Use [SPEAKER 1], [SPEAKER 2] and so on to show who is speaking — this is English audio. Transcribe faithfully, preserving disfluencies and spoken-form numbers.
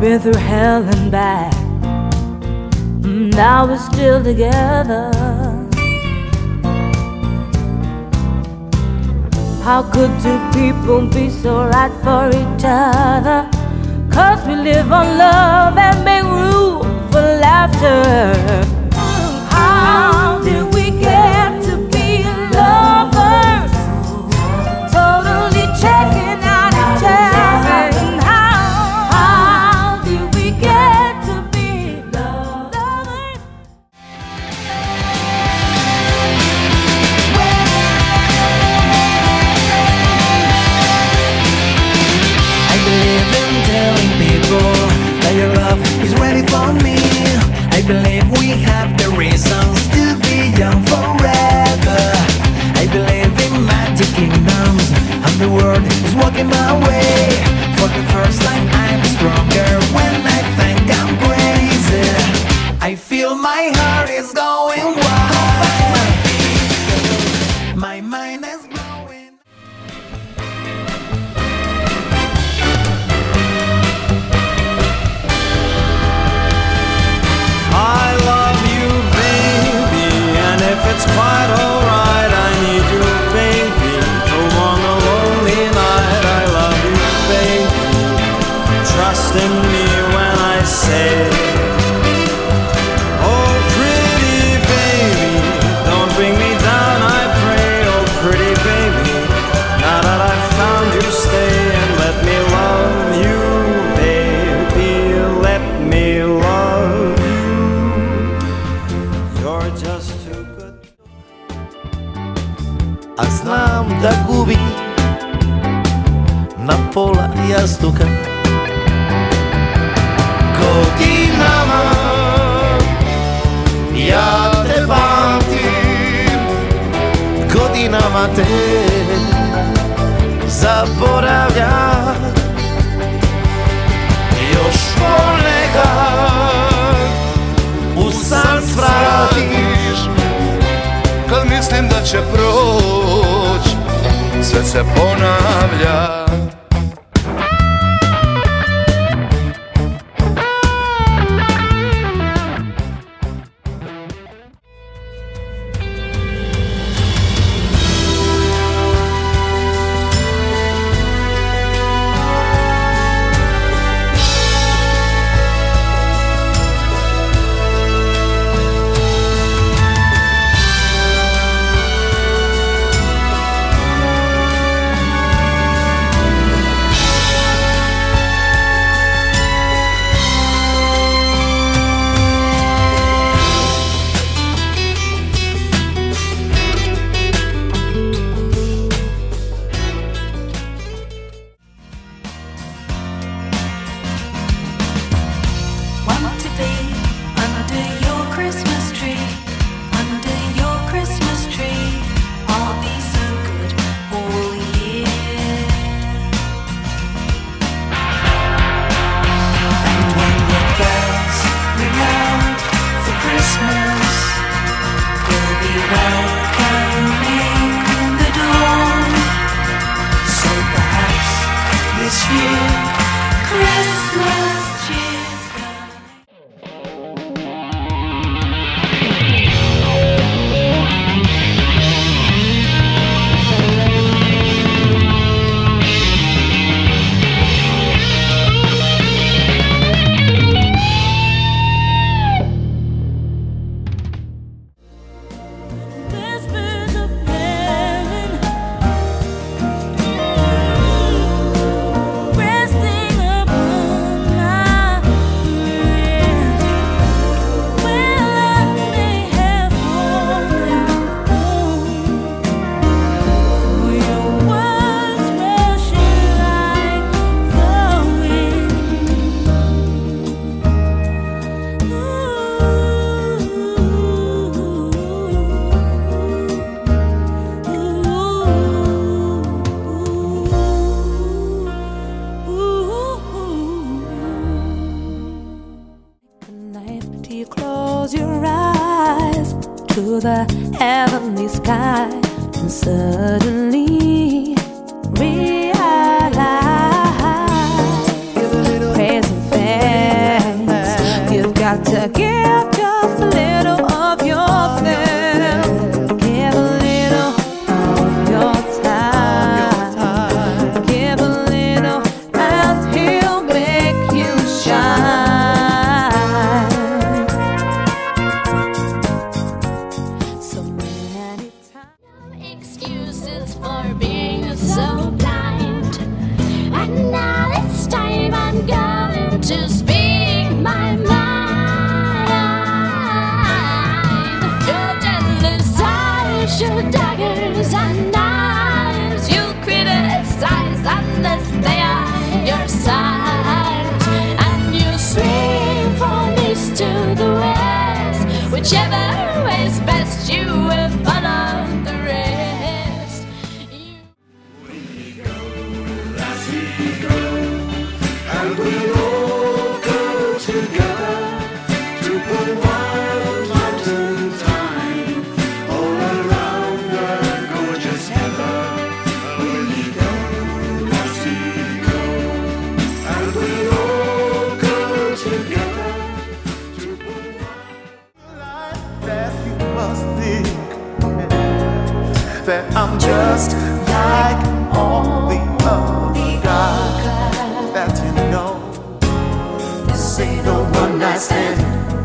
[SPEAKER 1] been through hell and back. Now we're still together. How could two people be so right for each other? 'Cause we live on love and make room for laughter. How did we get to be lovers? Totally checking out each other. And how, how did we get to be lovers?
[SPEAKER 2] I believe in telling people that your love is ready for me. I believe we have the reasons to be young forever. I believe in magic kingdoms and the world is walking my way. For the first time I'm stronger when I think I'm crazy. I feel my heart is going wild. My mind is blowing.
[SPEAKER 3] I love you, baby, and if it's quite alright, I need you, baby, for one a lonely night. I love you, baby, trust in me when I say, oh pretty baby, don't bring me down, I pray. Oh pretty baby, now that I've found you, stay and let me love you, baby, let me love you. You're just too good.
[SPEAKER 2] A znam da gubi na pola jastuka. Godinama ja te pamtim, godinama te zaboravljam. Još ponekad u san svratiš,
[SPEAKER 4] kad mislim da će proć, sve se ponavlja.
[SPEAKER 5] Want to be under your Christmas tree, under your Christmas tree. I'll be so good all year. And when the bells ring out for Christmas, we'll be welcoming the dawn. So perhaps this year Christmas cheer's gonna.
[SPEAKER 1] Whispers of heaven, resting upon my ears. Well, I may have fallen for your words rushing like the wind. Tonight, till you close your eyes to the heavenly sky, and suddenly realize praise and fair.
[SPEAKER 6] for being so blind. And now this time I'm going to speak my mind. Your jealous eyes, your daggers and knives. You criticize unless they are your sides. And you swing from east to the west. Whichever way's best, you will follow the rest. You
[SPEAKER 2] And we'll all go together to put wild mountain thyme all around the gorgeous heather. Will you go, lassie, go? And we'll all go together to put wild life that you must think that I'm just like all the other guys that you know. This ain't no one night stand.